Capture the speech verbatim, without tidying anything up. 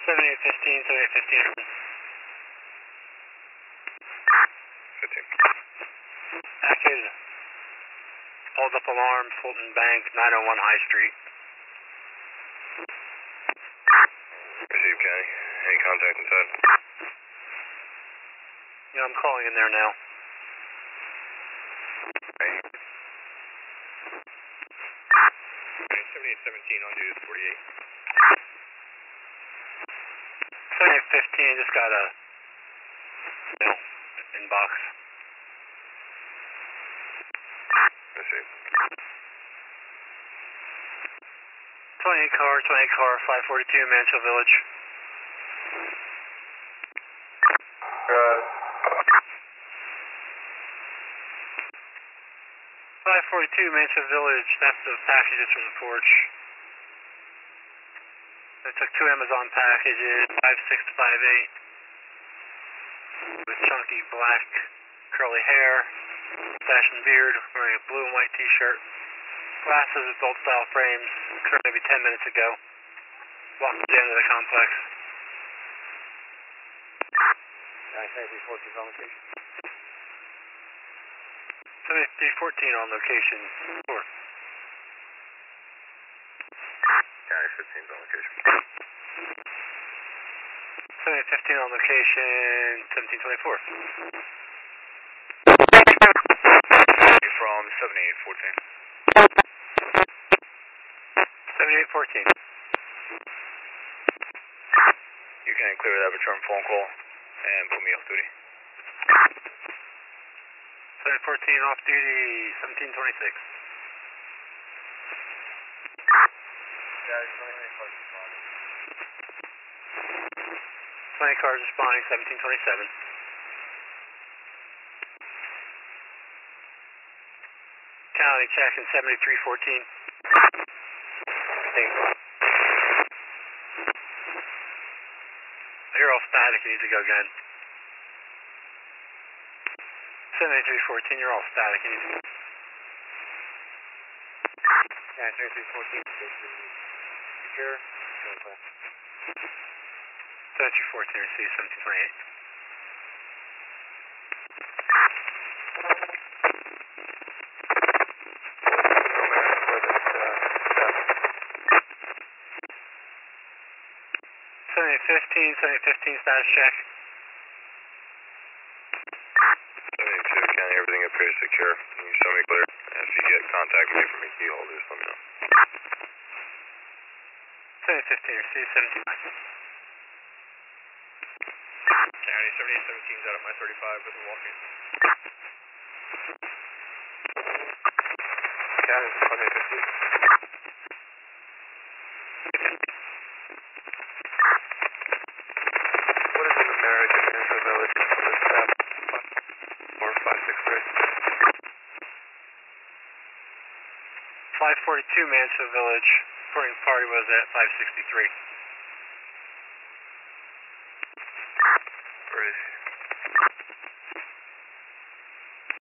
seventy-eight fifteen, seventy-eight fifteen. fifteen. Active. Hold up alarm, Fulton Bank, nine oh one High Street. Receive, County. Any contact inside? Yeah, I'm calling in there now. Right. seventy-eight seventeen on duty forty-eight. seventy-eight fifteen, just got a no, inbox. Receive. twenty-eight car, twenty-eight car, five forty-two, Mansfield Village. Uh, five forty-two, Mansfield Village, that's the packages from the porch. They took two Amazon packages, five six five eight, with chunky black curly hair, stash and beard, wearing a blue and white t-shirt, glasses with bolt style frames, occurred maybe ten minutes ago. Walked to the end of the complex. seventy-three fourteen on location. seventy-three fourteen on location. Four. County fifteen on location. seventy-eight fifteen on location, seventeen twenty-four. From seventy-eight fourteen. seventy-eight fourteen. You can clear that return phone call and put me off duty. seventy-eight fourteen off duty, seventeen twenty-six. twenty cars responding, seventeen twenty-seven. County checking seventy-three fourteen. You're all static, you need to go again. seventy-three fourteen, you're all static, you need to go. Yeah, seventy-three fourteen, secure. seventy-three fourteen, receive seventeen twenty-eight. seventy-eight fifteen, seventy-eight fifteen status check. seventy-two, County, everything appears secure. Can you show me clear? If you get contact with me from E T holders, let me know. seventy-eight fifteen, receive seventeen twenty-eight. County, seventy-eight seventeen is out of my thirty-five with the walking. County twenty-eight fifteen. What is in the marriage in Mansfield Village? Or five six three. five forty-two Mansfield Village, reporting party was at five sixty-three. Where is he?